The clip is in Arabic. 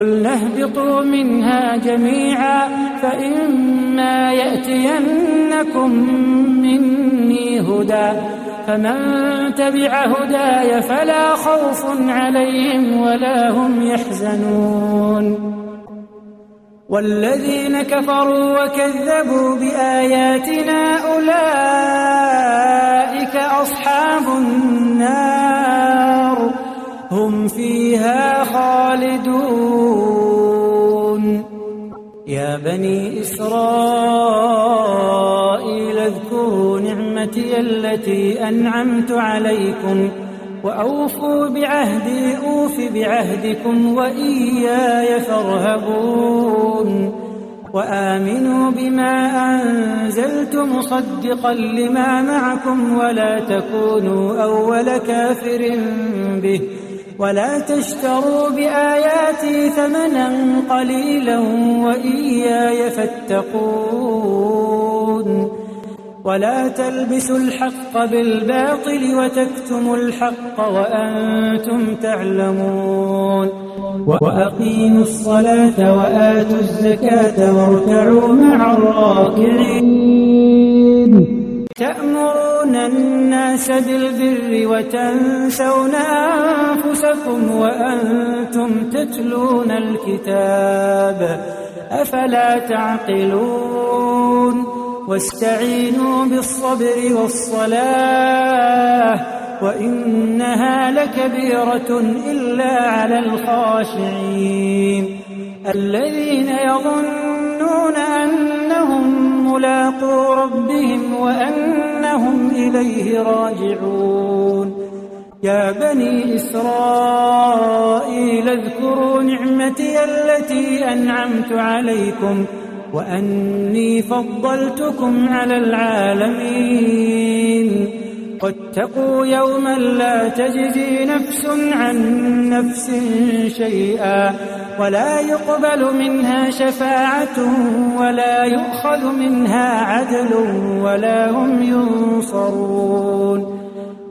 قُلْنَا اهْبِطُوا مِنْهَا جَمِيعًا فَإِمَّا يَأْتِيَنَّكُم مِّنِّي هُدًى فَمَن تَبِعَ هُدَايَ فَلَا خَوْفٌ عَلَيْهِمْ وَلَا هُمْ يَحْزَنُونَ وَالَّذِينَ كَفَرُوا وَكَذَّبُوا بِآيَاتِنَا أُولَٰئِكَ أَصْحَابُ النَّارِ هُمْ فِيهَا خَالِدُونَ يَا بَنِي إِسْرَائِيلَ اذْكُرُوا نِعْمَتِيَ الَّتِي أَنْعَمْتُ عَلَيْكُمْ وَأَوْفُوا بِعَهْدِي أُوفِ بِعَهْدِكُمْ وَإِيَّايَ فَارْهَبُونِ وَآمِنُوا بِمَا أَنزَلْتُ مُصَدِّقًا لِمَا مَعَكُمْ وَلَا تَكُونُوا أَوَّلَ كَافِرٍ بِهِ وَلَا تَشْتَرُوا بِآيَاتِي ثَمَنًا قَلِيلًا وَإِيَّايَ فَاتَّقُونِ وَلَا تَلْبِسُوا الْحَقَّ بِالْبَاطِلِ وَتَكْتُمُوا الْحَقَّ وَأَنتُمْ تَعْلَمُونَ وَأَقِيمُوا الصَّلَاةَ وَآتُوا الزَّكَاةَ وَارْكَعُوا مَعَ الرَّاكِعِينَ تَأْمُرُونَ النَّاسَ بِالْبِرِّ وَتَنسَوْنَ أَنفُسَكُمْ وَأَنتُمْ تَتْلُونَ الْكِتَابَ أَفَلَا تَعْقِلُونَ وَاسْتَعِينُوا بِالصَّبْرِ وَالصَّلَاةِ وَإِنَّهَا لَكَبِيرَةٌ إِلَّا عَلَى الْخَاشِعِينَ الَّذِينَ يَظُنُّونَ أَنَّهُم مُّلَاقُو رَبِّهِمْ وَأَنَّهُمْ إِلَيْهِ راجعون يا بني إسرائيل اذكروا نعمتي التي أنعمت عليكم وأني فضلتكم على العالمين واتقوا يوما لا تجزي نفس عن نفس شيئا ولا يقبل منها شفاعة ولا يؤخذ منها عدل ولا هم ينصرون